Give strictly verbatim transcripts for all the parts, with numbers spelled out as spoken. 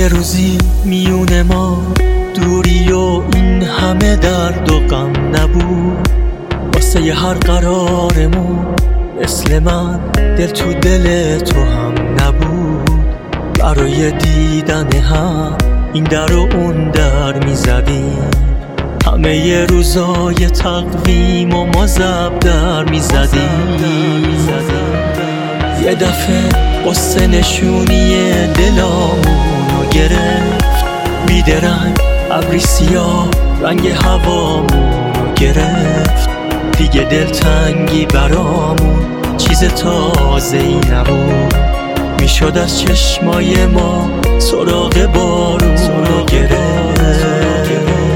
یه روزی میون ما دوری و این همه درد و غم نبود، واسه ی هر قرارمون مثل من دل تو دل تو هم نبود. برای دیدن هم این در و اون در میزدیم، همه ی روزای تقویم و ما زب در میزدیم. یه دفعه قصه نشونی دلامونو گرفت، بیدرنگ ابری سیاه رنگ هوامونو گرفت. دیگه دلتنگی برامون چیز تازه‌ای نبود، میشد از چشمای ما سراغ بارونو گرفت.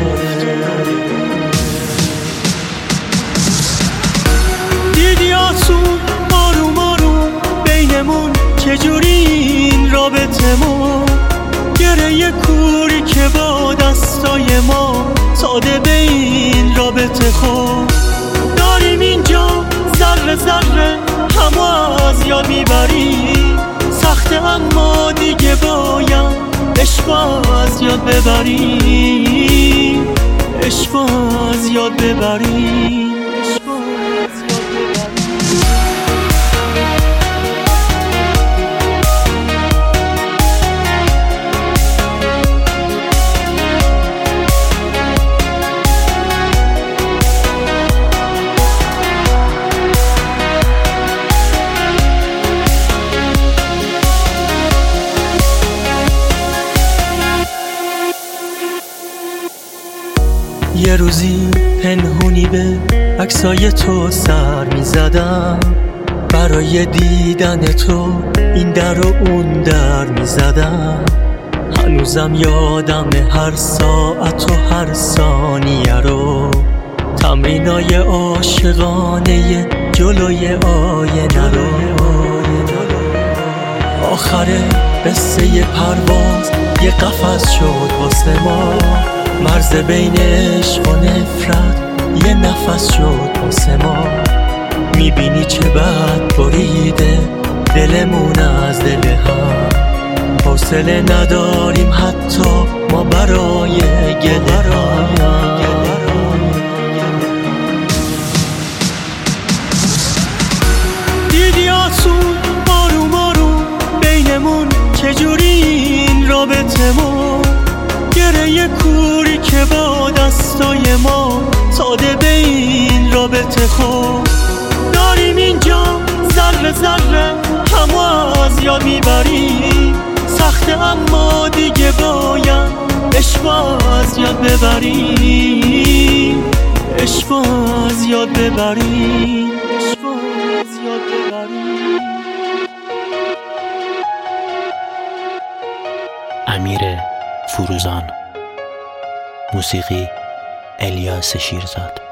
دیدی آسون آروم آروم بینمون چجوری این رابطه ما، گره کوری که با دستای ما ساده به این رابطه خود. داریم اینجا ذره ذره همو از یاد میبریم، سخته اما دیگه باید عشق از یاد ببریم، عشق از یاد ببریم. یه روزی پنهونی به عکسای تو سر می زدم، برای دیدن تو این در و اون در می زدم. هنوزم یادم هر ساعت و هر ثانیه رو، تمرینای عاشقانه جلوی آینه رو. آخر قصه ی پرواز یه قفس شد واسه ما، مرز بین عشق و نفرت یه نفس شد واسه ما. میبینی چه بد بریده دلمون از دل هم، حوصله نداریم حتی ما برای گله هم. دیدی آسون آروم آروم بینمون چجوری این رابطه ما، گره کوری که با دستای ما ساده به این رابطه خود. داریم اینجا ذره ذره همو از یاد میبریم، سخته اما دیگه باید عشق از یاد ببریم، عشق از یاد ببریم، عشق از یاد ببریم. امیر فروزان، موسیقی الیاس شیرزاد.